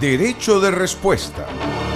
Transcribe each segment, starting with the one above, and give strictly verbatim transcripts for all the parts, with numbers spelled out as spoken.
Derecho de respuesta.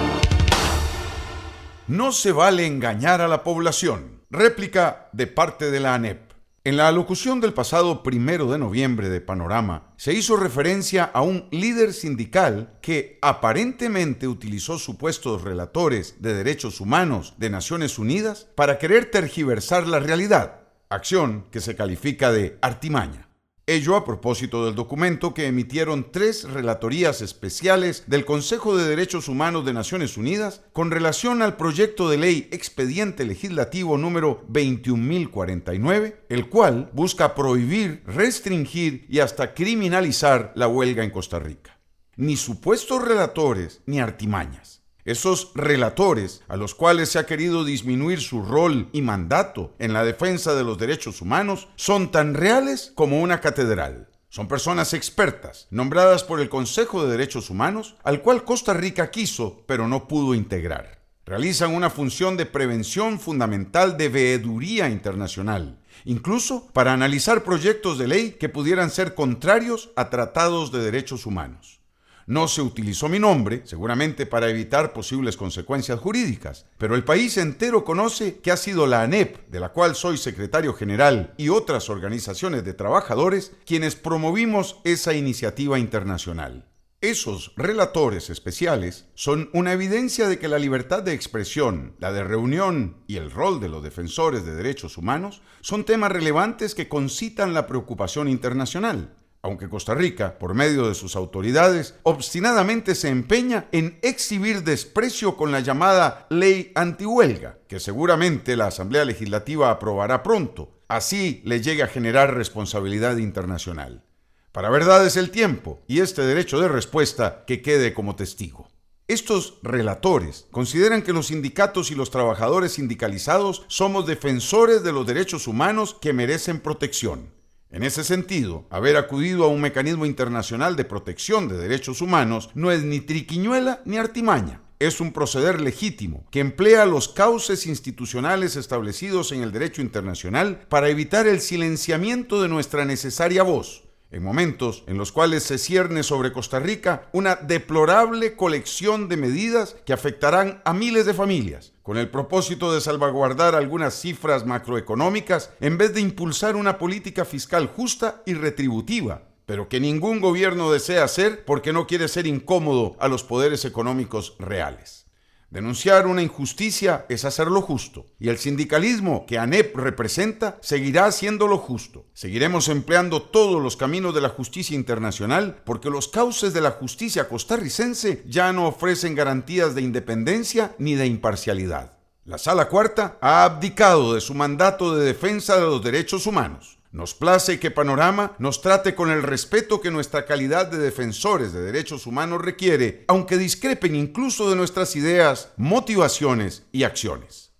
No se vale engañar a la población. Réplica de parte de la ANEP. En la alocución del pasado primero de noviembre de Panorama, se hizo referencia a un líder sindical que aparentemente utilizó supuestos relatores de derechos humanos de Naciones Unidas para querer tergiversar la realidad, acción que se califica de artimaña. Ello a propósito del documento que emitieron tres relatorías especiales del Consejo de Derechos Humanos de Naciones Unidas con relación al proyecto de ley expediente legislativo número veintiún mil cuarenta y nueve, el cual busca prohibir, restringir y hasta criminalizar la huelga en Costa Rica. Ni supuestos relatores ni artimañas. Esos relatores, a los cuales se ha querido disminuir su rol y mandato en la defensa de los derechos humanos, son tan reales como una catedral. Son personas expertas, nombradas por el Consejo de Derechos Humanos, al cual Costa Rica quiso, pero no pudo integrar. Realizan una función de prevención fundamental de veeduría internacional, incluso para analizar proyectos de ley que pudieran ser contrarios a tratados de derechos humanos. No se utilizó mi nombre, seguramente para evitar posibles consecuencias jurídicas, pero el país entero conoce que ha sido la ANEP, de la cual soy secretario general, y otras organizaciones de trabajadores quienes promovimos esa iniciativa internacional. Esos relatores especiales son una evidencia de que la libertad de expresión, la de reunión y el rol de los defensores de derechos humanos son temas relevantes que concitan la preocupación internacional. Aunque Costa Rica, por medio de sus autoridades, obstinadamente se empeña en exhibir desprecio con la llamada ley antihuelga, que seguramente la Asamblea Legislativa aprobará pronto, así le llegue a generar responsabilidad internacional. Para verdad es el tiempo, y este derecho de respuesta que quede como testigo. Estos relatores consideran que los sindicatos y los trabajadores sindicalizados somos defensores de los derechos humanos que merecen protección. En ese sentido, haber acudido a un mecanismo internacional de protección de derechos humanos no es ni triquiñuela ni artimaña. Es un proceder legítimo que emplea los cauces institucionales establecidos en el derecho internacional para evitar el silenciamiento de nuestra necesaria voz, en momentos en los cuales se cierne sobre Costa Rica una deplorable colección de medidas que afectarán a miles de familias, con el propósito de salvaguardar algunas cifras macroeconómicas en vez de impulsar una política fiscal justa y retributiva, pero que ningún gobierno desea hacer porque no quiere ser incómodo a los poderes económicos reales. Denunciar una injusticia es hacer lo justo, y el sindicalismo que ANEP representa seguirá haciendo lo justo. Seguiremos empleando todos los caminos de la justicia internacional porque los cauces de la justicia costarricense ya no ofrecen garantías de independencia ni de imparcialidad. La Sala Cuarta ha abdicado de su mandato de defensa de los derechos humanos. Nos place que Panorama nos trate con el respeto que nuestra calidad de defensores de derechos humanos requiere, aunque discrepen incluso de nuestras ideas, motivaciones y acciones.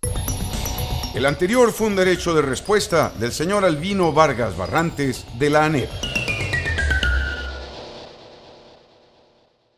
El anterior fue un derecho de respuesta del señor Albino Vargas Barrantes de la ANEP.